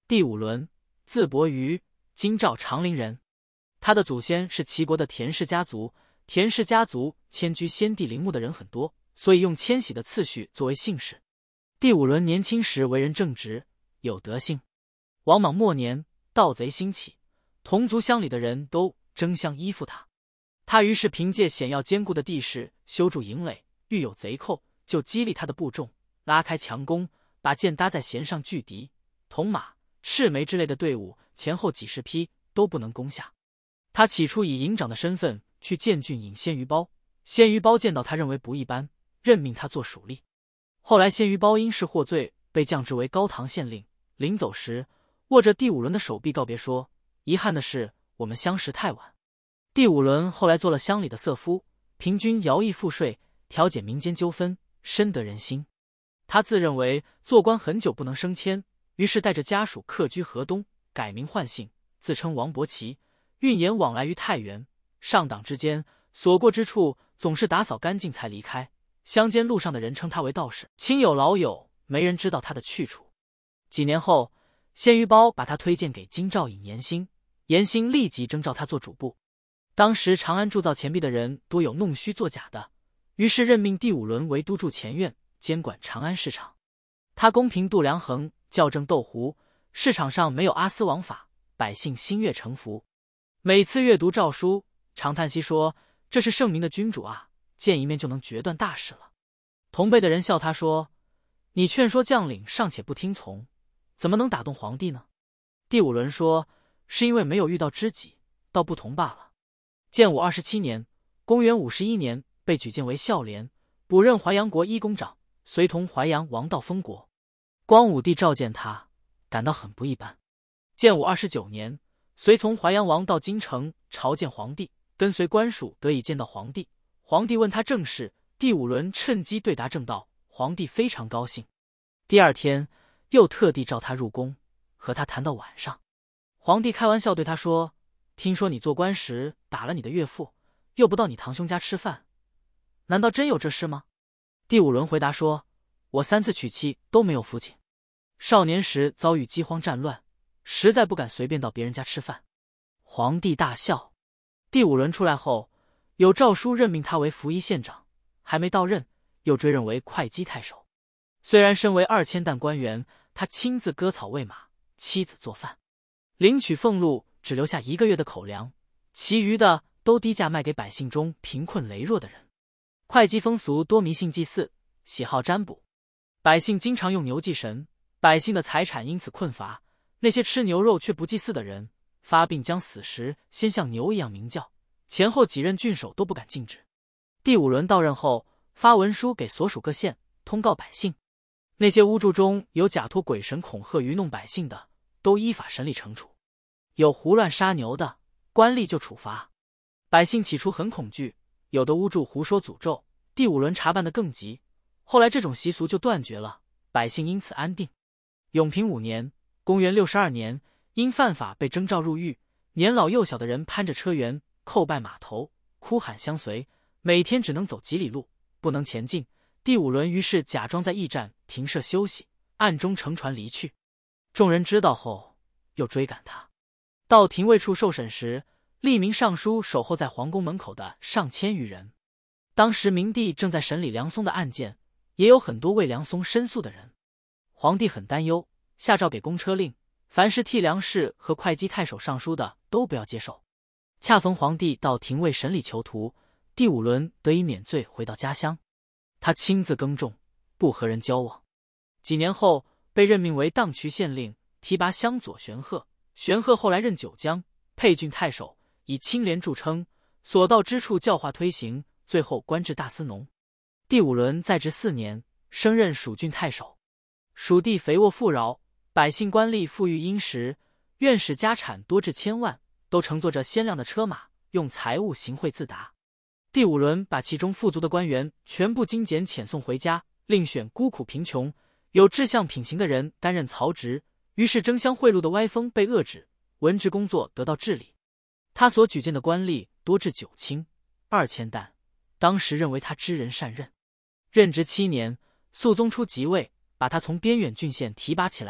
第五轮，字伯瑜，京兆长陵人。他的祖先是齐国的田氏家族，田氏家族迁居先帝陵墓的人很多，所以用迁徙的次序作为姓氏。第五轮年轻时为人正直，有德性。王莽末年，盗贼兴起，同族乡里的人都争相依附他。他于是凭借险要坚固的地势修筑营垒，遇有贼寇，就激励他的部众拉开强攻，把箭搭在弦上拒敌。铜马、赤眉之类的队伍前后几十匹都不能攻下。他起初以营长的身份去见郡尹鲜于褒，鲜于褒见到他认为不一般，任命他做属吏。后来鲜于褒因事获罪，被降职为高唐县令。临走时，握着第五轮的手臂告别说：“遗憾的是，我们相识太晚。”第五轮后来做了乡里的色夫，平均徭役赋税，调解民间纠纷，深得人心。他自认为做官很久不能升迁，于是带着家属客居河东，改名换姓，自称王伯奇，运言往来于太原。上党之间，所过之处总是打扫干净才离开。乡间路上的人称他为道士，亲友老友没人知道他的去处。几年后，鲜于褒把他推荐给京兆尹严兴，严兴立即征召他做主簿。当时长安铸造钱币的人多有弄虚作假的，于是任命第五轮为督助前院，监管长安市场。他公平度量衡，校正斗胡，市场上没有阿私枉法，百姓心悦诚服。每次阅读诏书，常叹息说：“这是圣明的君主啊，见一面就能决断大事了。”同辈的人笑他说：“你劝说将领尚且不听从，怎么能打动皇帝呢？”第五轮说：“是因为没有遇到知己，道不同罢了。”建武27年，公元51年，被举荐为孝廉，补任淮阳国一公长，随同淮阳王到封国。光武帝召见他，感到很不一般。建武29年，随从淮阳王到京城朝见皇帝，跟随官属得以见到皇帝。皇帝问他政事，第五轮趁机对答正道，皇帝非常高兴。第二天又特地召他入宫，和他谈到晚上。皇帝开玩笑对他说：“听说你做官时打了你的岳父，又不到你堂兄家吃饭，难道真有这事吗？”第五轮回答说：“我3次娶妻都没有父亲，少年时遭遇饥荒战乱，实在不敢随便到别人家吃饭。”皇帝大笑。第五轮出来后，有诏书任命他为扶夷县长，还没到任，又追任为会稽太守。虽然身为2000担官员，他亲自割草喂马，妻子做饭，领取俸禄只留下1个月的口粮，其余的都低价卖给百姓中贫困羸弱的人。会稽风俗多迷信祭祀，喜好占卜，百姓经常用牛祭神，百姓的财产因此困乏。那些吃牛肉却不祭祀的人，发病将死时先像牛一样鸣叫，前后几任郡守都不敢禁止。第五轮到任后，发文书给所属各县，通告百姓，那些巫祝中有假托鬼神恐吓愚弄百姓的，都依法审理惩处；有胡乱杀牛的，官吏就处罚。百姓起初很恐惧，有的巫祝胡说诅咒，第五轮查办得更急，后来这种习俗就断绝了，百姓因此安定。永平5年，公元62年，因犯法被征召入狱，年老幼小的人攀着车辕，叩拜码头，哭喊相随，每天只能走几里路，不能前进。第五轮于是假装在驿站停设休息，暗中乘船离去。众人知道后，又追赶他。到廷尉处受审时，吏民尚书守候在皇宫门口的上千余人。当时明帝正在审理梁松的案件，也有很多为梁松申诉的人。皇帝很担忧，下诏给公车令，凡是替梁氏和会稽太守上书的都不要接受。恰逢皇帝到廷尉审理囚徒，第五轮得以免罪回到家乡。他亲自耕种，不和人交往。几年后被任命为荡渠县令，提拔乡佐玄鹤。玄鹤后来任九江、沛郡太守，以清廉著称，所到之处教化推行，最后官至大司农。第五轮在职4年，升任蜀郡太守。蜀地肥沃富饶，百姓官吏富裕殷实，院士家产多至千万，都乘坐着鲜亮的车马，用财物行贿自达。第五轮把其中富足的官员全部精简遣送回家，另选孤苦贫穷、有志向品行的人担任曹职，于是争相贿赂的歪风被遏制，文职工作得到治理。他所举荐的官吏多至9卿2000担，当时认为他知人善任。任职7年，肃宗初即位，把他从边远郡县提拔起来，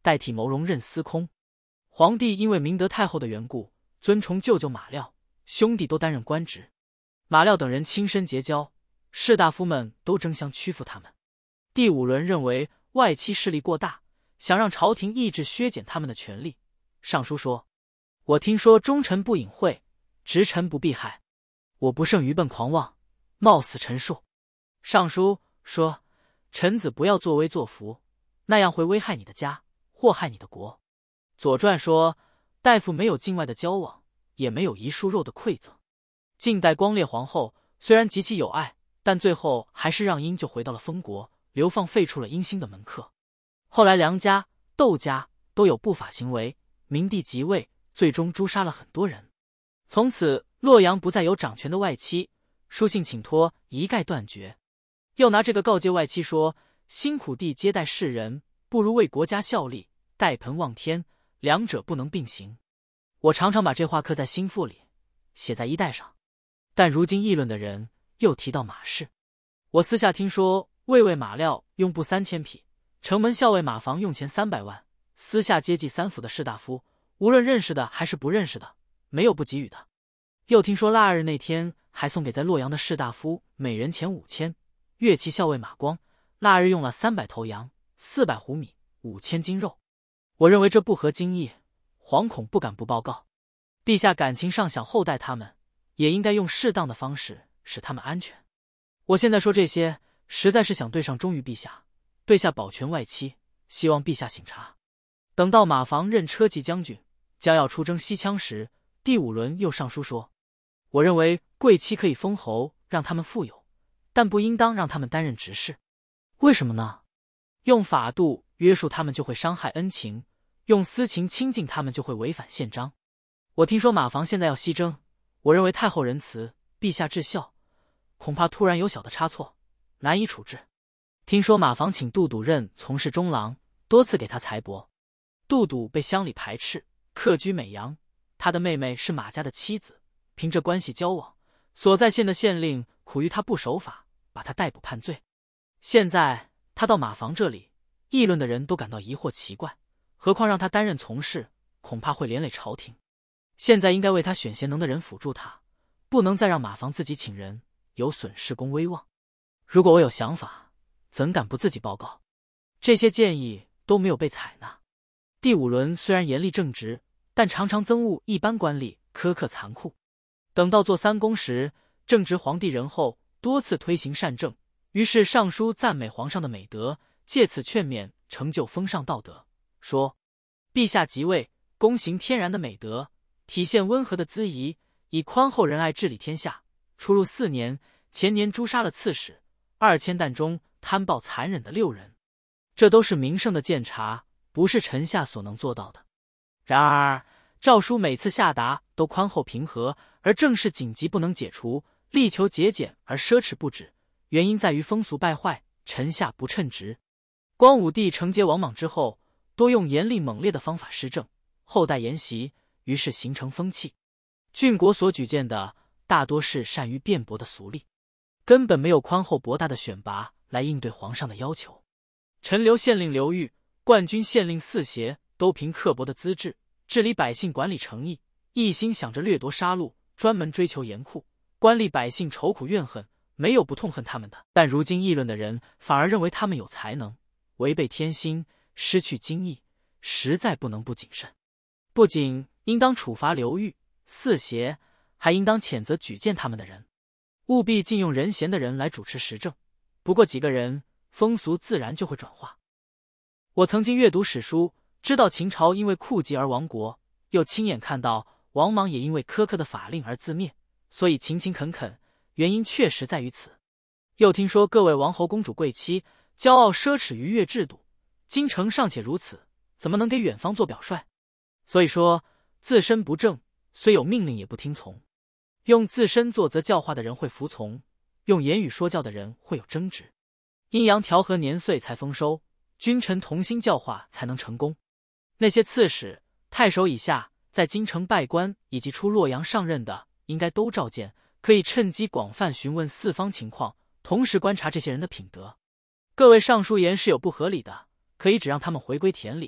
代替牟荣任司空。皇帝因为明德太后的缘故，尊崇舅舅马廖，兄弟都担任官职。马廖等人亲身结交，士大夫们都争相屈服他们。第五轮认为外戚势力过大，想让朝廷抑制削减他们的权力。上书说：我听说忠臣不隐晦，直臣不避害，我不胜愚笨狂妄，冒死陈述。上书说，臣子不要作威作福，那样会危害你的家，祸害你的国。左传说，大夫没有境外的交往，也没有遗书肉的馈赠。晋代光烈皇后虽然极其有爱，但最后还是让英就回到了封国，流放废黜了殷兴的门客。后来梁家、窦家都有不法行为，明帝即位，最终诛杀了很多人。从此洛阳不再有掌权的外戚，书信请托一概断绝。又拿这个告诫外戚说，辛苦地接待世人，不如为国家效力，带盆望天，两者不能并行。我常常把这话刻在心腹里，写在衣带上。但如今议论的人又提到马氏。我私下听说，卫尉马廖用布3000匹，城门校尉马房用钱300万，私下接济3府的士大夫，无论认识的还是不认识的，没有不给予的。又听说腊日那天还送给在洛阳的士大夫每人钱5000，乐器校尉马光腊日用了300头羊、400斛米、5000斤肉。我认为这不合经义，惶恐不敢不报告。陛下感情上想厚待他们，也应该用适当的方式使他们安全。我现在说这些，实在是想对上忠于陛下，对下保全外戚，希望陛下省察。等到马房任车骑将军，将要出征西羌时，第五轮又上书说，我认为贵戚可以封侯，让他们富有，但不应当让他们担任执事。为什么呢？用法度约束他们就会伤害恩情，用私情亲近他们就会违反宪章。我听说马房现在要西征，我认为太后仁慈，陛下至孝，恐怕突然有小的差错，难以处置。听说马房请杜笃任从事中郎，多次给他财帛。杜笃被乡里排斥，客居美阳，他的妹妹是马家的妻子，凭着关系交往，所在县的县令苦于他不守法，把他逮捕判罪。现在他到马房这里，议论的人都感到疑惑奇怪，何况让他担任从事，恐怕会连累朝廷。现在应该为他选贤能的人辅助他，不能再让马房自己请人，有损事公威望。如果我有想法，怎敢不自己报告？这些建议都没有被采纳。第五轮虽然严厉正直，但常常憎恶一般官吏，苛刻残酷。等到做3公时，正值皇帝仁厚，多次推行善政，于是上书赞美皇上的美德，借此劝勉成就风尚道德，说陛下即位，躬行天然的美德，体现温和的咨仪，以宽厚仁爱治理天下。出入4年，前年诛杀了刺史2000担中贪暴残忍的6人，这都是名圣的鉴察，不是臣下所能做到的。然而诏书每次下达都宽厚平和，而政事紧急不能解除，力求节俭而奢侈不止，原因在于风俗败坏，臣下不称职。光武帝承接王莽之后，多用严厉猛烈的方法施政，后代沿袭，于是形成风气。郡国所举荐的大多是善于辩驳的俗吏，根本没有宽厚博大的选拔来应对皇上的要求。陈留县令刘裕、冠军县令四协都凭刻薄的资质治理百姓，管理诚意，一心想着掠夺杀戮，专门追求严酷，官吏百姓愁苦怨恨，没有不痛恨他们的。但如今议论的人反而认为他们有才能，违背天心，失去经义，实在不能不谨慎。不仅应当处罚刘裕、四协，还应当谴责举荐他们的人，务必禁用人贤的人来主持时政。不过几个人，风俗自然就会转化。我曾经阅读史书，知道秦朝因为酷疾而亡国，又亲眼看到王莽也因为苛刻的法令而自灭，所以勤勤恳恳，原因确实在于此。又听说各位王侯公主贵戚骄傲奢侈逾越制度，京城尚且如此，怎么能给远方做表率？所以说自身不正，虽有命令也不听从。用自身作则教化的人会服从，用言语说教的人会有争执。阴阳调和年岁才丰收，君臣同心教化才能成功。那些刺史、太守以下在京城拜官以及出洛阳上任的，应该都召见，可以趁机广泛询问四方情况，同时观察这些人的品德。各位上书言是有不合理的，可以只让他们回归田里，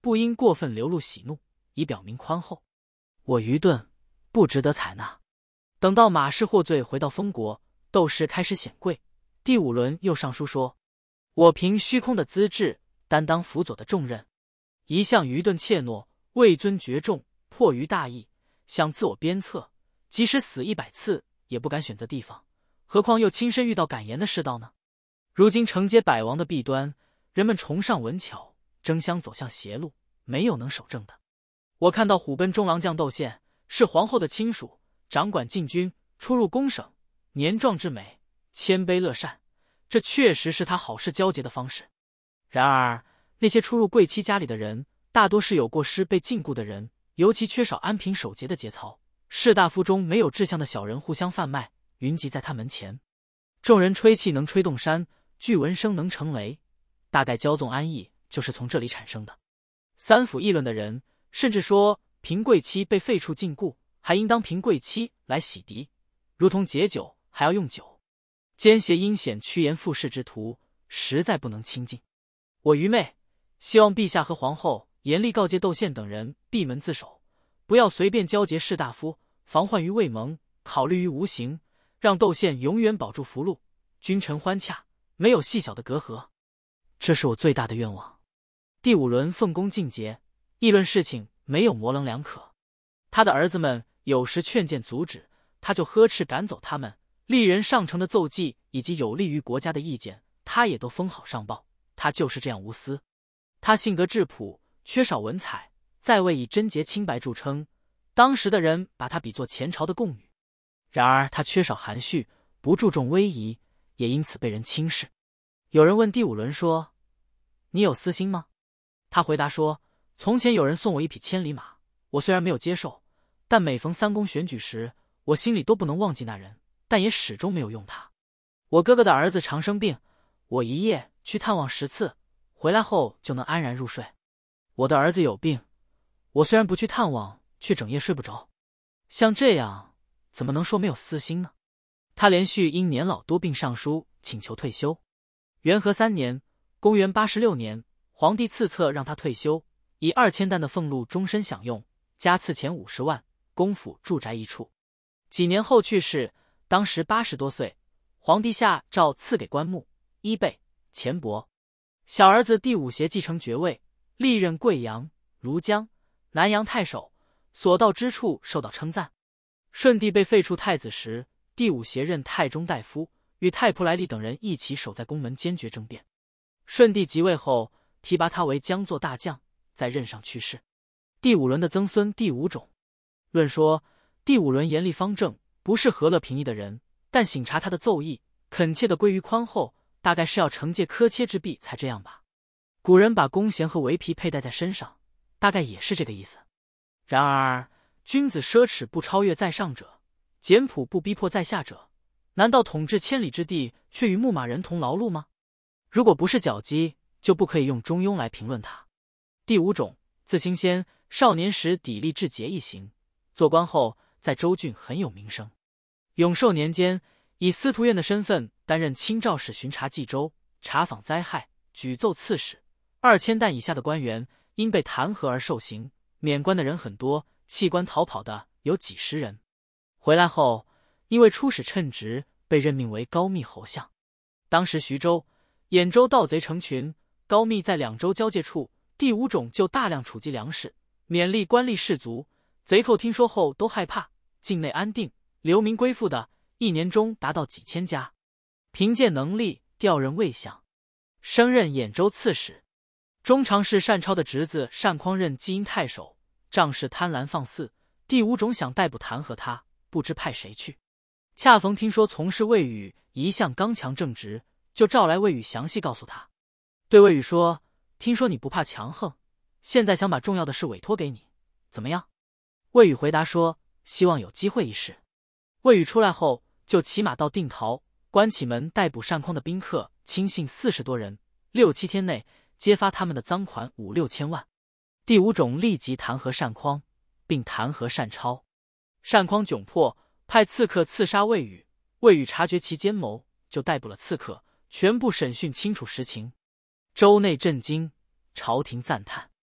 不应过分流露喜怒，以表明宽厚。我愚钝，不值得采纳。等到马氏获罪回到封国，窦氏开始显贵，第五轮又上书说：我凭虚空的资质，担当辅佐的重任，一向愚钝怯懦，位尊爵重，迫于大义，想自我鞭策，即使死100次也不敢选择地方，何况又亲身遇到敢言的世道呢？如今承接百王的弊端，人们崇尚文巧，争相走向邪路，没有能守正的。我看到虎贲中郎将窦宪是皇后的亲属，掌管禁军，出入宫省，年壮之美，谦卑乐善，这确实是他好事交结的方式。然而那些出入贵戚家里的人，大多是有过失被禁锢的人，尤其缺少安平守节的节操。士大夫中没有志向的小人互相贩卖，云集在他门前。众人吹气能吹动山，据闻声能成雷，大概骄纵安逸就是从这里产生的。三府议论的人甚至说，平贵戚被废黜禁锢，还应当平贵戚来洗涤，如同解酒还要用酒，奸邪阴险趋炎附势之徒，实在不能亲近。我愚昧，希望陛下和皇后严厉告诫窦宪等人闭门自守，不要随便交结士大夫，防患于未萌，考虑于无形，让窦宪永远保住福禄，君臣欢洽，没有细小的隔阂。这是我最大的愿望。第五轮奉公尽节，议论事情没有模棱两可。他的儿子们有时劝谏阻止，他就呵斥赶走他们。利人上呈的奏记以及有利于国家的意见，他也都封好上报。他就是这样无私。他性格质朴，缺少文采，在位以贞洁清白著称，当时的人把他比作前朝的贡女。然而他缺少含蓄，不注重威仪，也因此被人轻视。有人问第五轮说：你有私心吗？他回答说：从前有人送我一匹千里马，我虽然没有接受，但每逢三公选举时，我心里都不能忘记那人，但也始终没有用他。我哥哥的儿子常生病，我一夜去探望10次，回来后就能安然入睡。我的儿子有病，我虽然不去探望，却整夜睡不着。像这样，怎么能说没有私心呢？他连续因年老多病上书，请求退休。元和3年，公元86年，皇帝赐册让他退休，以2000担的俸禄终身享用，加赐钱50万，公府住宅1处。几年后去世，当时80多岁。皇帝下诏赐给棺木、衣被、钱帛。小儿子第五协继承爵位，历任贵阳、庐江、南阳太守，所到之处受到称赞。顺帝被废黜太子时，第五协任太中大夫，与太仆来历等人一起守在宫门坚决争辩。顺帝即位后，提拔他为将作大将，在任上去世。第五轮的曾孙第五种，论说第五轮严厉方正，不是和乐平易的人，但省察他的奏议，恳切的归于宽厚，大概是要惩戒苛切之弊才这样吧。古人把弓弦和围皮佩戴在身上，大概也是这个意思。然而君子奢侈不超越在上者，简朴不逼迫在下者，难道统治千里之地却与牧马人同劳碌吗？如果不是脚鸡，就不可以用中庸来评论他。第五种，字兴先，少年时砥砺志节一行，做官后在州郡很有名声。永寿年间，以司徒院的身份担任清照使巡查冀州，查访灾害，举奏刺史。2000担以下的官员因被弹劾而受刑，免官的人很多，弃官逃跑的有几十人。回来后，因为出使称职，被任命为高密侯相。当时徐州、兖州盗贼成群，高密在2州交界处，第五种就大量储积粮食，勉励官吏士卒。贼寇听说后都害怕，境内安定，流民归附的1年中达到几千家。凭借能力调任魏相，升任兖州刺史。中常侍单超的侄子单匡任济阴太守，仗势贪婪放肆，第五种想逮捕弹劾他，不知派谁去。恰逢听说从事魏宇一向刚强正直，就召来魏宇详细告诉他。对魏宇说，听说你不怕强横，现在想把重要的事委托给你，怎么样？魏宇回答说，希望有机会一试。魏宇出来后，就骑马到定陶，关起门逮捕单匡的宾客亲信40多人，6、7天内揭发他们的赃款5、6千万。第五种立即弹劾单匡，并弹劾单超。单匡窘迫，派刺客刺杀魏宇。魏宇察觉其奸谋，就逮捕了刺客，全部审讯清楚实情。州内震惊，朝廷赞叹。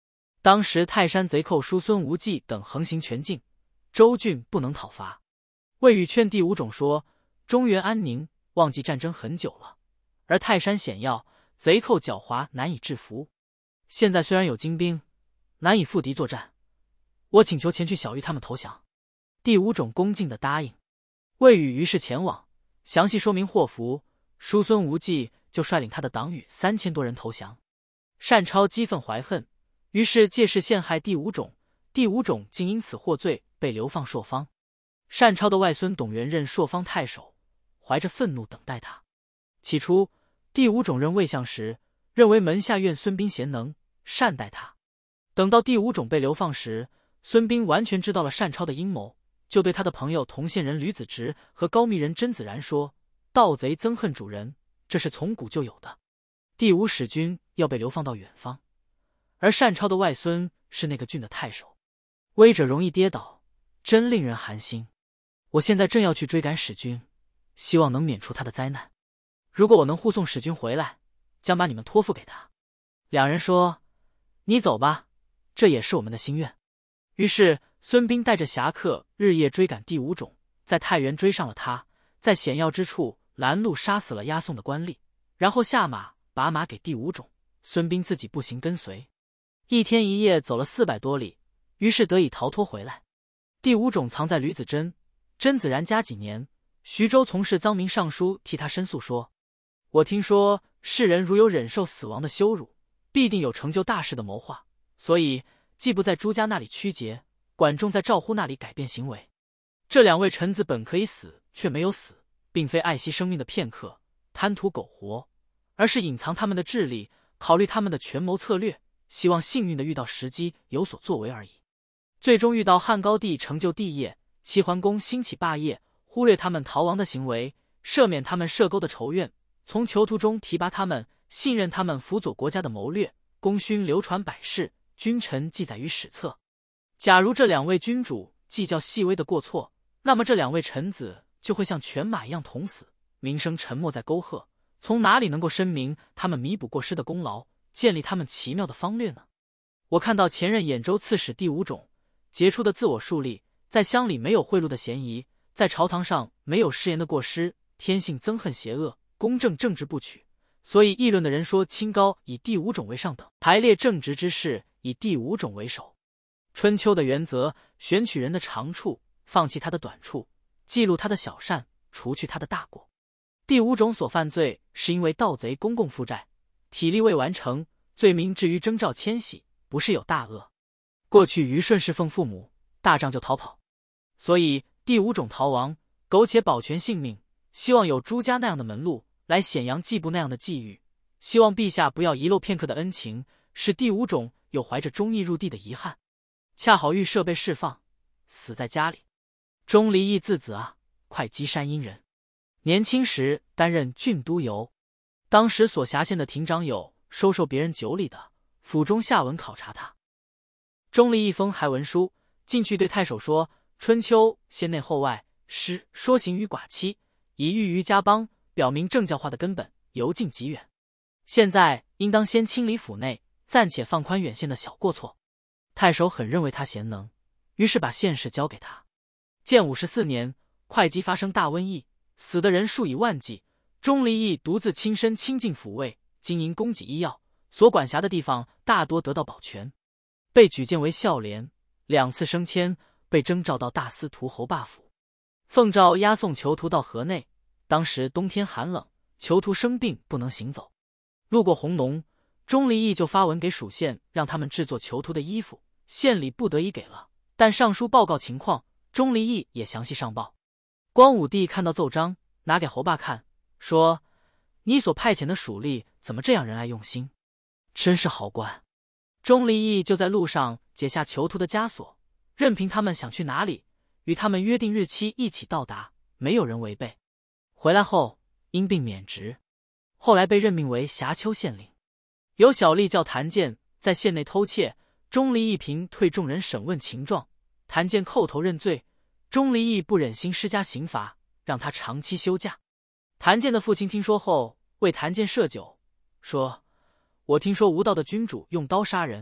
当时泰山贼寇叔孙无忌等横行全境，州郡不能讨伐。魏宇劝第五种说：中原安宁，忘记战争很久了，而泰山险要，贼寇狡猾，难以制服。现在虽然有精兵，难以赴敌作战，我请求前去小玉他们投降。第五种恭敬地答应。魏宇于是前往，详细说明祸福，叔孙无忌就率领他的党羽3000多人投降。单超激愤怀恨，于是借势陷害第五种，第五种竟因此获罪，被流放朔方。单超的外孙董元任朔方太守，怀着愤怒等待他。起初第五种任魏相时，认为门下院孙膑贤能，善待他。等到第五种被流放时，孙膑完全知道了单超的阴谋，就对他的朋友同县人吕子直和高密人甄子然说：盗贼憎恨主人，这是从古就有的。第五使君要被流放到远方，而单超的外孙是那个郡的太守，威者容易跌倒，真令人寒心。我现在正要去追赶使君，希望能免除他的灾难。如果我能护送使君回来，将把你们托付给他。两人说：你走吧，这也是我们的心愿。于是孙膑带着侠客日夜追赶第五种，在太原追上了他，在险要之处拦路杀死了押送的官吏，然后下马把马给第五种，孙膑自己步行跟随。一天一夜走了400多里，于是得以逃脱回来。第五种藏在吕子真、甄子然家几年，徐州从事臧明尚书替他申诉说：我听说世人如有忍受死亡的羞辱，必定有成就大事的谋划，所以既不在朱家那里曲节，管仲在赵乎那里改变行为。这2位臣子本可以死，却没有死，并非爱惜生命的片刻，贪图苟活，而是隐藏他们的智力，考虑他们的权谋策略，希望幸运地遇到时机有所作为而已。最终遇到汉高帝成就帝业，齐桓公兴起霸业，忽略他们逃亡的行为，赦免他们涉钩的仇怨，从囚徒中提拔他们，信任他们辅佐国家的谋略，功勋流传百世，君臣记载于史册。假如这2位君主计较细微的过错，那么这2位臣子就会像犬马一样捅死，名声沉没在沟壑，从哪里能够申明他们弥补过失的功劳，建立他们奇妙的方略呢？我看到前任兖州刺史第五种杰出的自我树立，在乡里没有贿赂的嫌疑，在朝堂上没有失言的过失，天性憎恨邪恶，公正正直不取，所以议论的人说清高以第五种为上等，排列正直之事以第五种为首。春秋的原则，选取人的长处，放弃他的短处，记录他的小善，除去他的大过。第五种所犯罪是因为盗贼公共负债，体力未完成，罪名至于征召迁徙，不是有大恶。过去虞舜侍奉父母，大仗就逃跑，所以第五种逃亡，苟且保全性命，希望有朱家那样的门路来显扬季布那样的际遇，希望陛下不要遗漏片刻的恩情，使第五种有怀着忠义入地的遗憾。恰好预设被释放，死在家里。钟离义字子啊，会稽山阴人，年轻时担任郡都邮，当时所辖县的亭长有收受别人酒礼的，府中下文考察他。钟离义封还文书进去对太守说：春秋先内后外，诗说行于寡妻，以喻于家邦，表明政教化的根本，由近及远。现在应当先清理府内，暂且放宽远县的小过错。太守很认为他贤能，于是把县事交给他。建54年，会稽发生大瘟疫，死的人数以万计。钟离义独自亲身亲近抚慰，经营供给医药，所管辖的地方大多得到保全，被举荐为孝廉，2次升迁，被征召到大司徒侯霸府，奉诏押送囚徒到河内。当时冬天寒冷，囚徒生病不能行走，路过弘农，钟离义就发文给属县，让他们制作囚徒的衣服，县里不得已给了，但上书报告情况，钟离义也详细上报。光武帝看到奏章，拿给侯霸看，说：你所派遣的属吏怎么这样仁爱用心，真是好官。钟离义就在路上解下囚徒的枷锁，任凭他们想去哪里，与他们约定日期一起到达，没有人违背。回来后因病免职，后来被任命为峡丘县令。有小吏叫谭健在县内偷窃，钟离义凭退众人审问情状，谭健叩头认罪，钟离义不忍心施加刑罚，让他长期休假。谭健的父亲听说后，为谭健设酒，说：我听说无道的君主用刀杀人，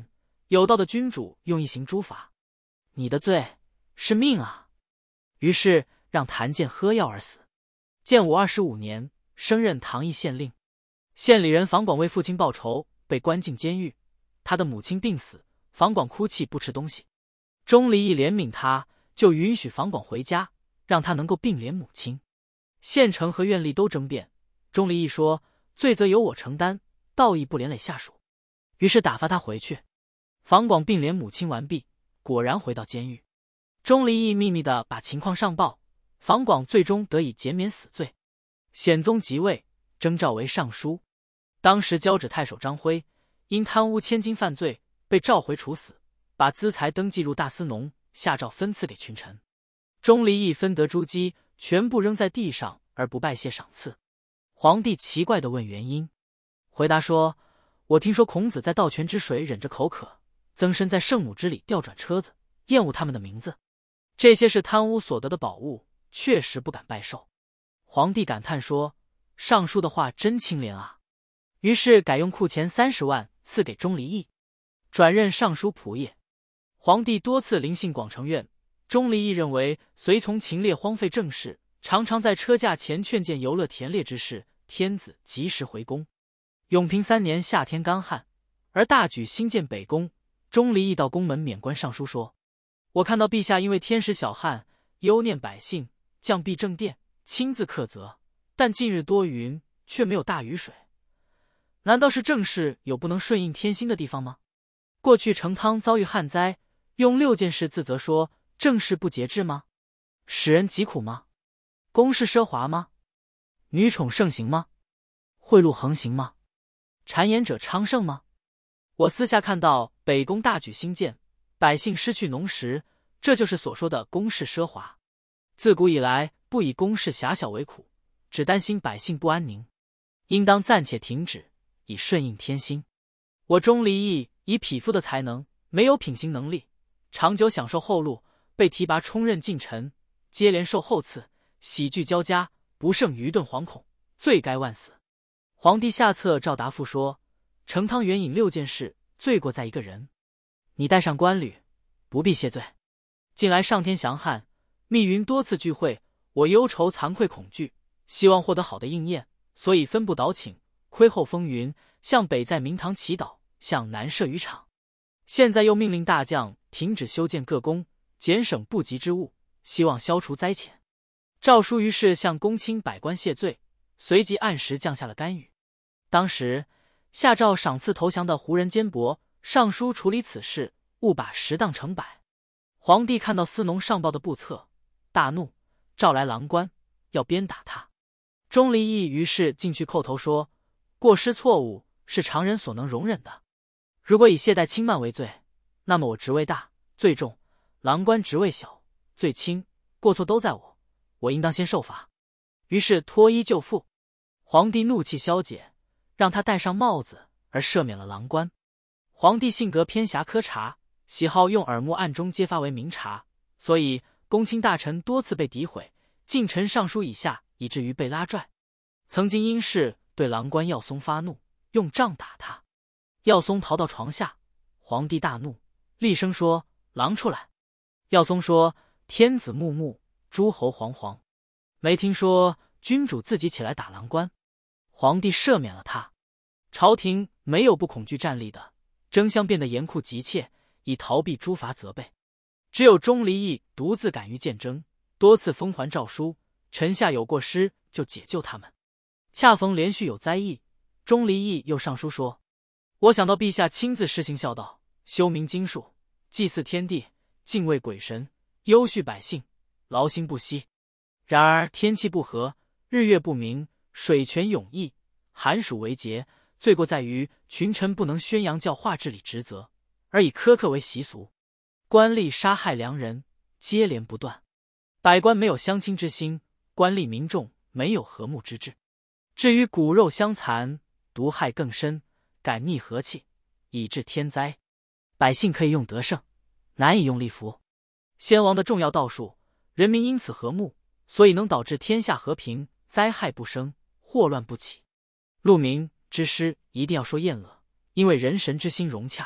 有道的君主用一刑诛法，你的罪是命啊！于是让谭健喝药而死。建武25年，升任唐邑县令。县里人房广为父亲报仇，被关进监狱。他的母亲病死，房广哭泣不吃东西。钟离义怜悯他，就允许房广回家，让他能够并怜母亲。县城和院吏都争辩，钟离义说罪责由我承担，道义不连累下属，于是打发他回去。房广并怜母亲完毕，果然回到监狱。钟离义秘密地把情况上报，房广最终得以减免死罪。显宗即位，征召为尚书。当时交趾太守张辉因贪污千金犯罪，被召回处死，把资财登记入大司农，下诏分赐给群臣。钟离义分得珠玑，全部扔在地上而不拜谢赏赐。皇帝奇怪地问原因，回答说：我听说孔子在倒泉之水忍着口渴，曾参在圣母之礼调转车子，厌恶他们的名字，这些是贪污所得的宝物，确实不敢拜受。皇帝感叹说：尚书的话真清廉啊！于是改用库钱30万赐给钟离义，转任尚书仆射。皇帝多次临幸广成院，钟离义认为随从秦烈荒废政事，常常在车驾前劝谏游乐田猎之事，天子及时回宫。永平3年夏天干旱，而大举兴建北宫，钟离义到宫门免官上书说：我看到陛下因为天时小旱，忧念百姓，降陛正殿，亲自克责，但近日多云，却没有大雨水，难道是政事有不能顺应天心的地方吗？过去成汤遭遇旱灾，用6件事自责说政事不节制吗？使人疾苦吗？宫室奢华吗？女宠盛行吗？贿赂横行吗？谗言者昌盛吗？我私下看到北宫大举兴建，百姓失去农食，这就是所说的宫室奢华。自古以来不以宫室狭小为苦，只担心百姓不安宁，应当暂且停止，以顺应天心。我钟离义以匹夫的才能，没有品行能力，长久享受后禄，被提拔充任近臣，接连受厚赐，喜剧交加，不胜愚钝惶恐，罪该万死。皇帝下册召答复说：成汤援引6件事，罪过在一个人，你带上官履，不必谢罪。近来上天降旱，密云多次聚会，我忧愁惭愧恐惧，希望获得好的应验，所以分部导请，窥后风云，向北在明堂祈祷，向南设渔场。现在又命令大将停止修建各宫，减省不急之物，希望消除灾潜。诏书于是向公卿百官谢罪，随即按时降下了干预。当时下诏赏赐投降的胡人奸薄，上书处理此事，勿把实当成百。皇帝看到司农上报的不测，大怒，召来郎官，要鞭打他。钟离义于是进去叩头说：过失错误是常人所能容忍的，如果以懈怠轻慢为罪，那么我职位大，罪重；郎官职位小，罪轻，过错都在我，我应当先受罚。于是脱衣就缚。皇帝怒气消解，让他戴上帽子，而赦免了郎官。皇帝性格偏狭苛察，喜好用耳目暗中揭发为明察，所以公卿大臣多次被诋毁，近臣尚书以下以至于被拉拽。曾经因事对郎官耀松发怒，用杖打他。耀松逃到床下，皇帝大怒，厉声说：郎出来！耀松说：天子穆穆，诸侯惶惶，没听说君主自己起来打郎官。皇帝赦免了他。朝廷没有不恐惧战栗的，争相变得严酷急切，以逃避诸罚责备。只有钟离义独自敢于见争，多次封还诏书，臣下有过失就解救他们。恰逢连续有灾异，钟离义又上书说：我想到陛下亲自施行孝道，修明经术，祭祀天地，敬畏鬼神，优恤百姓，劳心不息。然而天气不和，日月不明，水泉涌溢，寒暑为节，罪过在于群臣不能宣扬教化治理职责，而以苛刻为习俗。官吏杀害良人，接连不断，百官没有相亲之心，官吏民众没有和睦之志。至于骨肉相残，毒害更深，感逆和气，以致天灾。百姓可以用德胜，难以用力服。先王的重要道术，人民因此和睦，所以能导致天下和平，灾害不生，祸乱不起。戮民之师一定要说宴乐，因为人神之心融洽，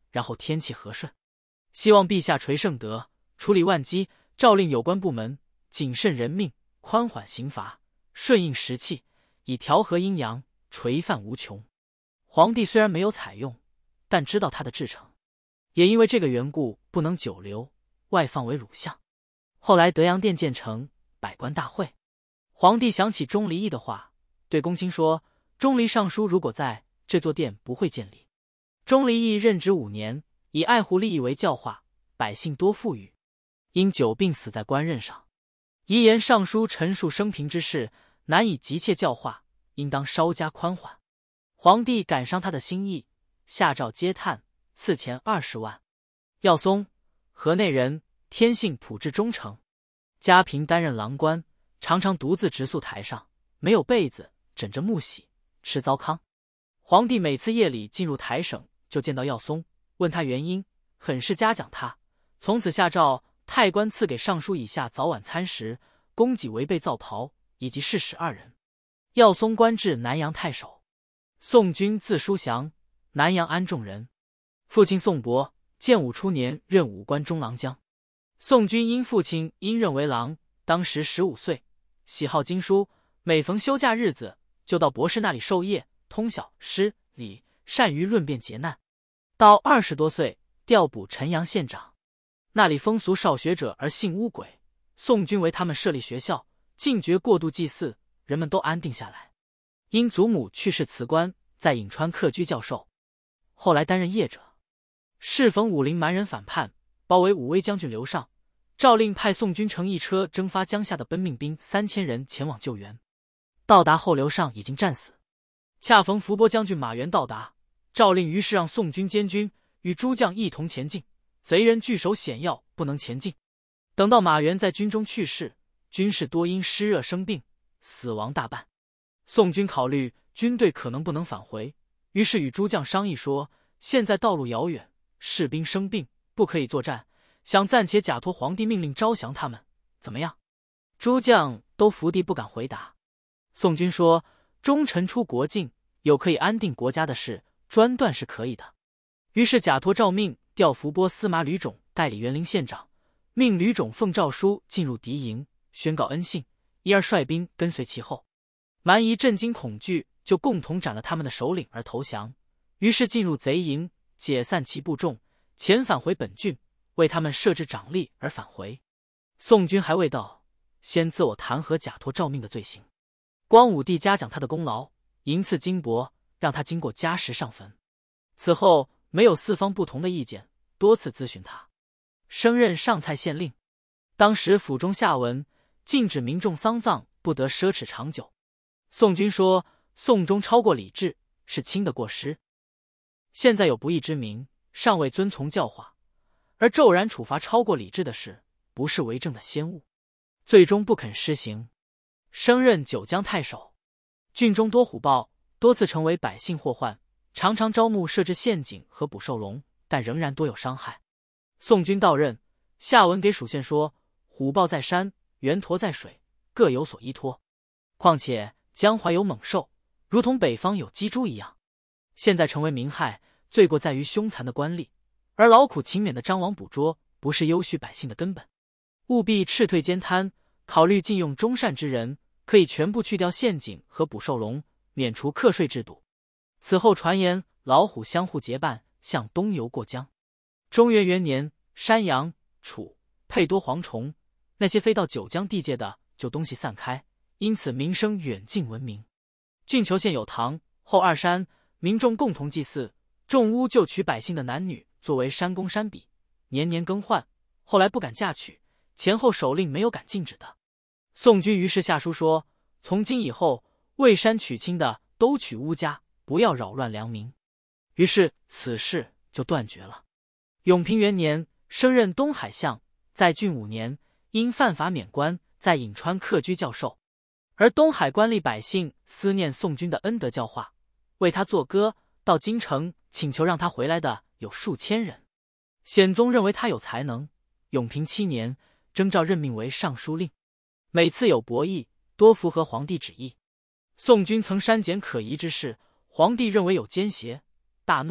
然后天气和顺。希望陛下垂圣德，处理万机，诏令有关部门谨慎人命，宽缓刑罚，顺应时气，以调和阴阳，垂范无穷。皇帝虽然没有采用，但知道他的至诚，也因为这个缘故不能久留，外放为鲁相。后来德阳殿建成，百官大会，皇帝想起钟离义的话，对公卿说，钟离尚书如果在，这座殿不会建立。钟离义任职5年，以爱护利益为教化，百姓多富裕，因久病死在官任上。遗言上书陈述生平之事，难以急切教化，应当稍加宽缓。皇帝感伤他的心意，下诏嗟叹，赐钱20万。耀松，河内人，天性朴质忠诚，家贫担任郎官，常常独自直宿台上，没有被子，枕着木席，吃糟糠。皇帝每次夜里进入台省，就见到耀松，问他原因，很是嘉奖他。从此下诏太官赐给尚书以下早晚餐食，供给违背皂袍以及侍使2人。耀松官至南阳太守。宋君字叔祥，南阳安众人，父亲宋伯建武初年任武官中郎将。宋君因父亲因任为郎，当时15岁，喜好经书，每逢休假日子就到博士那里授业，通晓诗礼，善于论辩解难。到20多岁，调补陈阳县长，那里风俗少学者而信巫鬼，宋君为他们设立学校，禁绝过度祭祀，人们都安定下来。因祖母去世辞官，在颍川客居教授，后来担任业者。适逢武陵蛮人反叛，包围武威将军刘尚，诏令派宋军乘一车征发江夏的奔命兵3000人前往救援。到达后，刘尚已经战死，恰逢伏波将军马援到达，诏令于是让宋军监军与诸将一同前进，贼人据守险要，不能前进。等到马援在军中去世，军士多因湿热生病，死亡大半。宋军考虑军队可能不能返回，于是与诸将商议说，现在道路遥远，士兵生病，不可以作战，想暂且假托皇帝命令招降他们，怎么样？诸将都伏地不敢回答。宋军说，忠臣出国境，有可以安定国家的事，专断是可以的。于是假托诏命，调伏波司马吕种代理园林县长，命吕种奉诏书进入敌营，宣告恩信，一二率兵跟随其后。蛮夷震惊恐惧，就共同斩了他们的首领而投降。于是进入贼营，解散其部众，遣返回本郡，为他们设置长吏而返回。宋军还未到，先自我弹劾假托诏命的罪行。光武帝嘉奖他的功劳，银赐金帛，让他经过加时上坟。此后没有四方不同的意见，多次咨询他。升任上蔡县令，当时府中下文禁止民众丧葬不得奢侈长久。宋军说，宋中超过礼制，是轻的过失。现在有不义之民，尚未遵从教化，而骤然处罚超过礼制的事，不是为政的先务，最终不肯施行。升任九江太守，郡中多虎豹，多次成为百姓祸患，常常招募设置陷阱和捕兽笼，但仍然多有伤害。宋军到任，下文给属县说，虎豹在山，猿驼在水，各有所依托。况且江淮有猛兽，如同北方有鸡猪一样，现在成为民害，罪过在于凶残的官吏，而劳苦勤勉的张王捕捉，不是优恤百姓的根本。务必斥退奸贪，考虑禁用忠善之人，可以全部去掉陷阱和捕兽笼，免除课税制度。此后传言老虎相互结伴向东游过江。中元元年，山羊、楚、沛多蝗虫，那些飞到九江地界的就东西散开，因此名声远近闻名。郡求县有堂，后二山，民众共同祭祀，众巫就取百姓的男女作为山公山比，年年更换，后来不敢嫁娶，前后首令没有敢禁止的。宋军于是下书说，从今以后，为山娶亲的都娶巫家，不要扰乱良民。于是此事就断绝了。永平元年，升任东海相，在郡5年，因犯法免官，在颍川客居教授。而东海官吏百姓思念宋军的恩德教化，为他作歌，到京城请求让他回来的有数千人。显宗认为他有才能，永平7年，征召任命为尚书令。每次有博弈，多符合皇帝旨意。宋军曾删减可疑之事，皇帝认为有奸邪，大怒，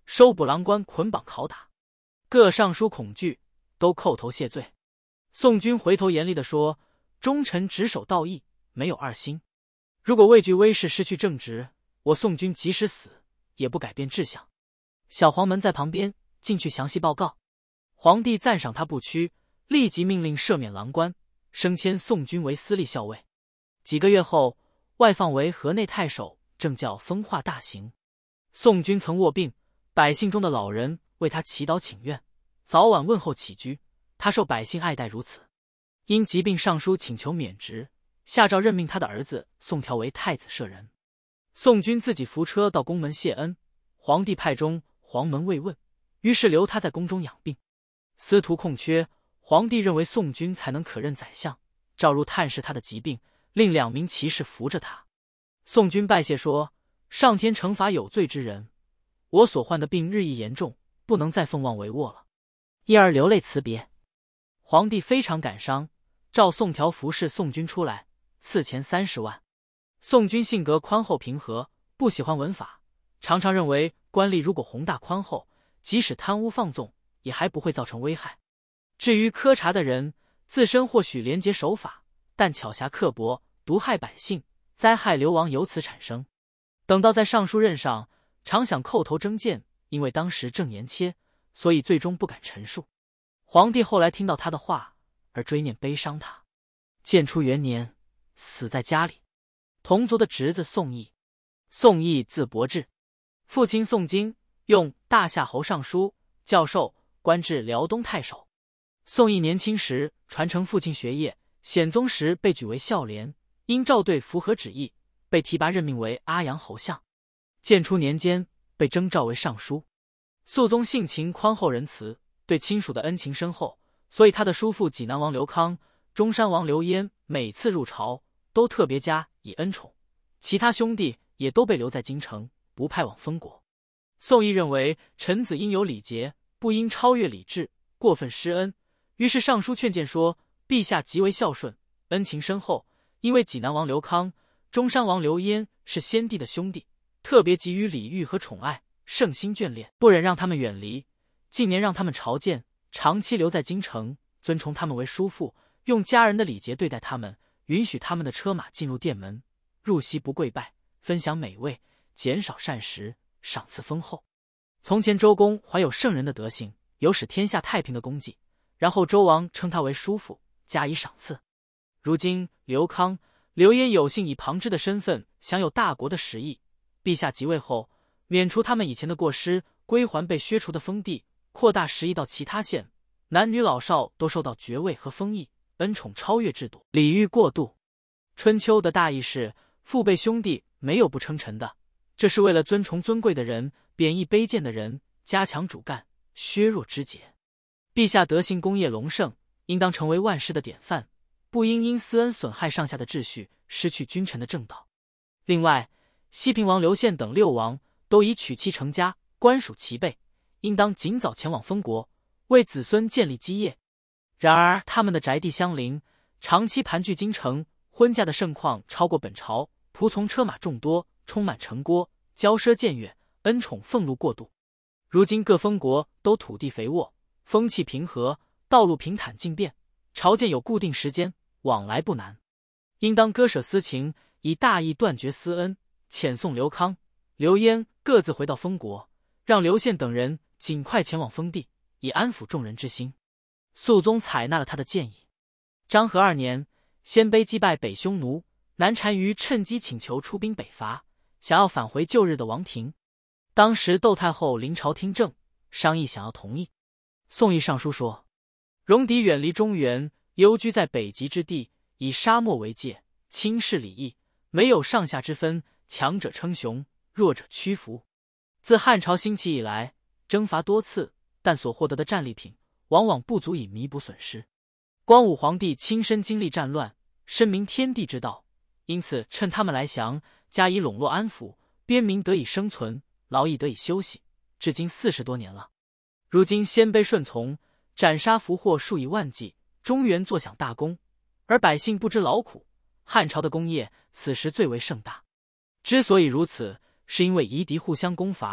收捕郎官，捆绑拷打。各尚书恐惧，都叩头谢罪。宋军回头严厉地说：“忠臣只守道义，没有二心。如果畏惧威势，失去正直，我宋军即使死，也不改变志向。”小黄门在旁边进去详细报告。皇帝赞赏他不屈，立即命令赦免郎官，升迁宋军为司隶校尉。几个月后，外放为河内太守，正教风化大行。宋军曾卧病，百姓中的老人为他祈祷请愿，早晚问候起居，他受百姓爱戴如此。因疾病上书请求免职，下诏任命他的儿子宋条为太子舍人。宋军自己扶车到宫门谢恩，皇帝派中黄门慰问，于是留他在宫中养病。司徒空缺，皇帝认为宋军才能可任宰相，召入探视他的疾病，令2名骑士扶着他。宋军拜谢说：“上天惩罚有罪之人，我所患的病日益严重，不能再奉望帷幄了。”一儿流泪辞别。皇帝非常感伤，召宋条服侍宋军出来，赐钱30万。宋军性格宽厚平和，不喜欢文法，常常认为官吏如果宏大宽厚，即使贪污放纵，也还不会造成危害。至于苛察的人，自身或许廉洁守法，但巧侠刻薄，毒害百姓，灾害流亡由此产生。等到在尚书任上，常想叩头争谏，因为当时正年切，所以最终不敢陈述。皇帝后来听到他的话，而追念悲伤他。建初元年，死在家里。同族的侄子宋义，宋义字伯志，父亲宋经用大夏侯尚书，教授，官至辽东太守。宋义年轻时传承父亲学业，显宗时被举为孝廉，因赵对符合旨意，被提拔任命为阿阳侯相。建初年间被征召为尚书。肃宗性情宽厚仁慈，对亲属的恩情深厚，所以他的叔父济南王刘康、中山王刘焉每次入朝都特别加以恩宠，其他兄弟也都被留在京城，不派往封国。宋义认为臣子应有礼节，不应超越礼制，过分施恩，于是上书劝谏说：陛下极为孝顺，恩情深厚，因为济南王刘康、中山王刘焉是先帝的兄弟，特别给予礼遇和宠爱，圣心眷恋，不忍让他们远离。近年让他们朝见，长期留在京城，尊崇他们为叔父，用家人的礼节对待他们，允许他们的车马进入殿门，入席不跪拜，分享美味，减少膳食，赏赐丰厚。从前周公怀有圣人的德行，有使天下太平的功绩，然后周王称他为叔父，加以赏赐。如今刘康、刘焉有幸以旁支的身份享有大国的实益，陛下即位后，免除他们以前的过失，归还被削除的封地，扩大实益到其他县，男女老少都受到爵位和封邑，恩宠超越制度，礼遇过度。春秋的大意是，父辈兄弟没有不称臣的，这是为了尊崇尊贵的人，贬义卑贱的人，加强主干，削弱枝节。陛下德行功业隆盛，应当成为万世的典范，不应因私恩损害上下的秩序，失去君臣的正道。另外，西平王刘宪等6王都已娶妻成家，官属齐备，应当尽早前往封国，为子孙建立基业。然而他们的宅地相邻，长期盘踞京城，婚嫁的盛况超过本朝，仆从车马众多，充满城郭，骄奢僭越，恩宠俸禄过度。如今各封国都土地肥沃，风气平和，道路平坦径便，朝见有固定时间，往来不难。应当割舍私情，以大义断绝私恩，遣送刘康、刘焉各自回到封国，让刘宪等人尽快前往封地，以安抚众人之心。肃宗采纳了他的建议。章和2年，鲜卑击败北匈奴，南单于趁机请求出兵北伐，想要返回旧日的王庭。当时窦太后临朝听政，商议想要同意。宋义上书说：戎狄远离中原，幽居在北极之地，以沙漠为界，轻视礼义，没有上下之分，强者称雄，弱者屈服。自汉朝兴起以来，征伐多次，但所获得的战利品往往不足以弥补损失。光武皇帝亲身经历战乱，深明天地之道，因此趁他们来降，加以笼络安抚，边民得以生存，劳役得以休息，至今40多年了。如今鲜卑顺从，斩杀俘获数以万计，中原坐享大功，而百姓不知劳苦，汉朝的功业此时最为盛大。之所以如此，是因为夷狄互相攻伐，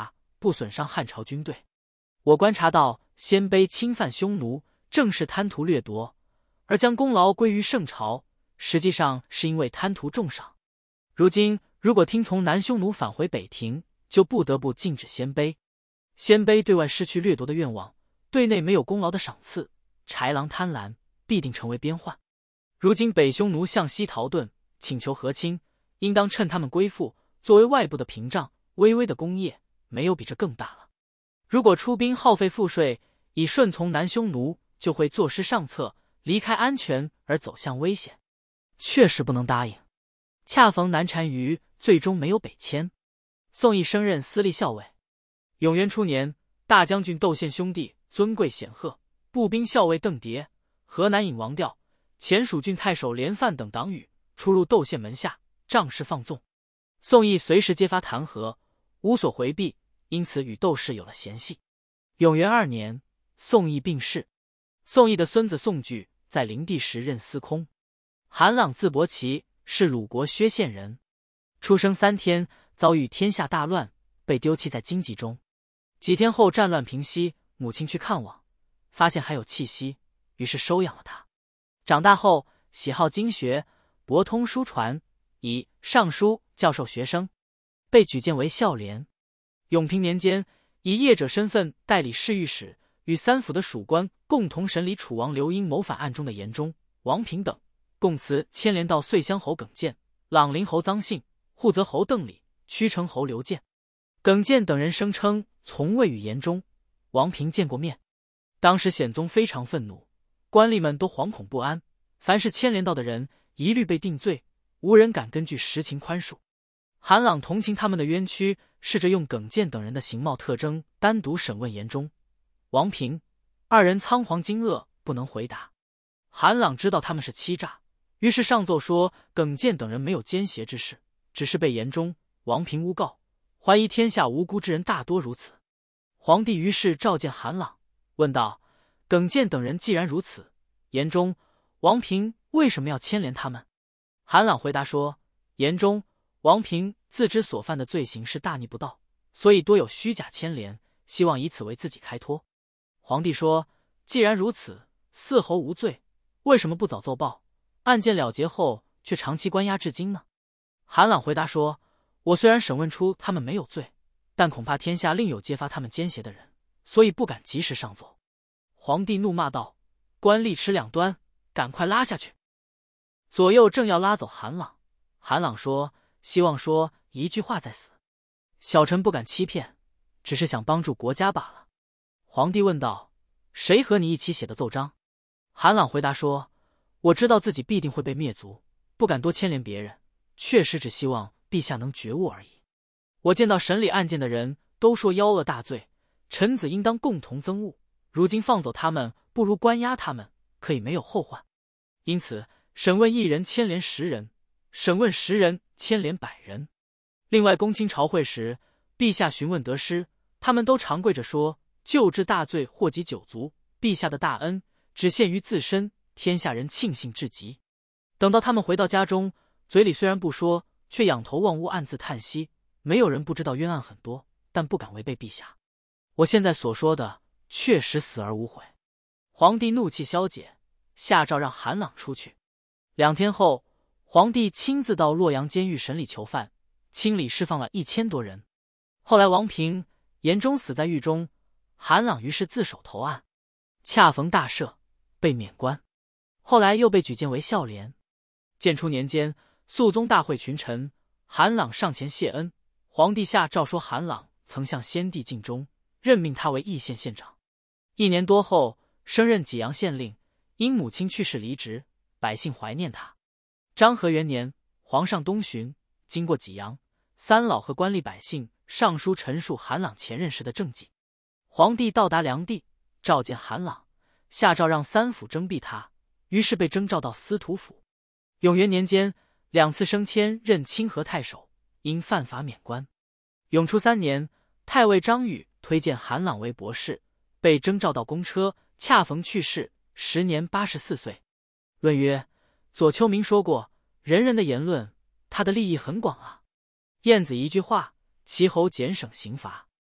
不损伤汉朝军队。我观察到，鲜卑侵犯匈奴，正是贪图掠夺，而将功劳归于圣朝，实际上是因为贪图重赏。如今如果听从南匈奴返回北庭，就不得不禁止鲜卑。鲜卑对外失去掠夺的愿望，对内没有功劳的赏赐，豺狼贪婪，必定成为边患。如今北匈奴向西逃遁，请求和亲，应当趁他们归附，作为外部的屏障。微微的功业，没有比这更大了。如果出兵耗费赋税，以顺从南匈奴，就会坐失上策，离开安全而走向危险，确实不能答应。恰逢南单于最终没有北迁，宋义升任司隶校尉。永元初年，大将军窦宪兄弟尊贵显赫，步兵校尉邓蝶、河南尹王调、前蜀郡太守连范等党羽出入窦宪门下，仗势放纵。宋义随时揭发弹劾，无所回避，因此与窦氏有了嫌隙。永元2年，宋义病逝。宋义的孙子宋举在灵帝时任司空。韩朗字伯奇，是鲁国薛县人。出生3天，遭遇天下大乱，被丢弃在荆棘中。几天后战乱平息，母亲去看望，发现还有气息，于是收养了他。长大后喜好经学，博通书传，以尚书教授学生，被举荐为孝廉。永平年间，以业者身份代理侍御史，与3府的属官共同审理楚王刘英谋反案中的严忠、王平等，供词牵连到遂乡侯耿建、朗陵侯臧信、护泽侯邓礼、曲城侯刘建。耿建等人声称从未与严忠、王平见过面。当时显宗非常愤怒，官吏们都惶恐不安，凡是牵连到的人一律被定罪，无人敢根据实情宽恕。韩朗同情他们的冤屈，试着用耿建等人的形貌特征单独审问严忠、王平2人，仓皇惊愕，不能回答。韩朗知道他们是欺诈，于是上奏说耿建等人没有奸邪之事，只是被严忠、王平诬告，怀疑天下无辜之人大多如此。皇帝于是召见韩朗，问道：耿建等人既然如此，严忠、王平为什么要牵连他们？韩朗回答说：严忠、王平自知所犯的罪行是大逆不道，所以多有虚假牵连，希望以此为自己开脱。皇帝说：既然如此，4侯无罪，为什么不早奏报？案件了结后却长期关押至今呢？韩朗回答说：我虽然审问出他们没有罪，但恐怕天下另有揭发他们奸邪的人，所以不敢及时上奏。皇帝怒骂道：官吏持两端，赶快拉下去！左右正要拉走韩朗，韩朗说：希望说一句话再死，小臣不敢欺骗，只是想帮助国家罢了。皇帝问道：谁和你一起写的奏章？韩朗回答说：我知道自己必定会被灭族，不敢多牵连别人，确实只希望陛下能觉悟而已。我见到审理案件的人都说妖恶大罪，臣子应当共同憎恶，如今放走他们，不如关押他们，可以没有后患。因此审问1人牵连10人，审问10人牵连100人。另外公卿朝会时，陛下询问得失，他们都长跪着说：救治大罪祸及九族，陛下的大恩只限于自身，天下人庆幸至极。等到他们回到家中，嘴里虽然不说，却仰头望屋，暗自叹息。没有人不知道冤案很多，但不敢违背陛下。我现在所说的确实死而无悔。皇帝怒气消解，下诏让韩朗出去。2天后，皇帝亲自到洛阳监狱审理囚犯，清理释放了1000多人。后来王平、严忠死在狱中，韩朗于是自首投案，恰逢大赦，被免官。后来又被举荐为孝廉。建初年间，肃宗大会群臣，韩朗上前谢恩，皇帝下诏说韩朗曾向先帝尽忠，任命他为义县县长。1年多后，升任济阳县令，因母亲去世离职，百姓怀念他。章和元年，皇上东巡，经过济阳，三老和官吏百姓上书陈述韩朗前任时的政绩。皇帝到达梁地，召见韩朗，下诏让3府征辟他，于是被征召到司徒府。永元年间2次升迁，任清河太守，因犯法免官。永初3年，太尉张宇推荐韩朗为博士，被征召到公车，恰逢去世，时年84岁。论曰：左丘明说过，人人的言论，他的利益很广啊。晏子一句话，齐侯减省刑罚。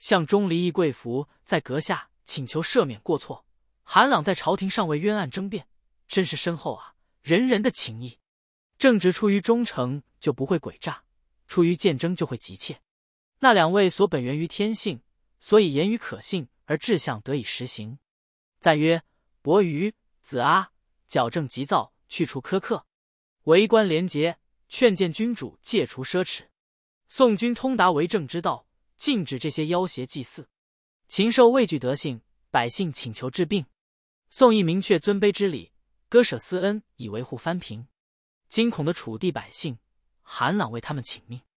向钟离义跪服在阁下，请求赦免过错。韩朗在朝廷上为冤案争辩，真是深厚啊，人人的情谊。正直出于忠诚，就不会诡诈；出于见争，就会急切。那两位所本源于天性，所以言语可信，而志向得以实行。再曰：伯鱼、子阿，矫正急躁，去除苛刻，为官廉洁，劝谏君主戒除奢侈。宋君通达为政之道，禁止这些妖邪祭祀。禽兽畏惧德性，百姓请求治病。宋亦明确尊卑之礼，割舍私恩，以维护藩平。惊恐的楚地百姓，韩朗为他们请命。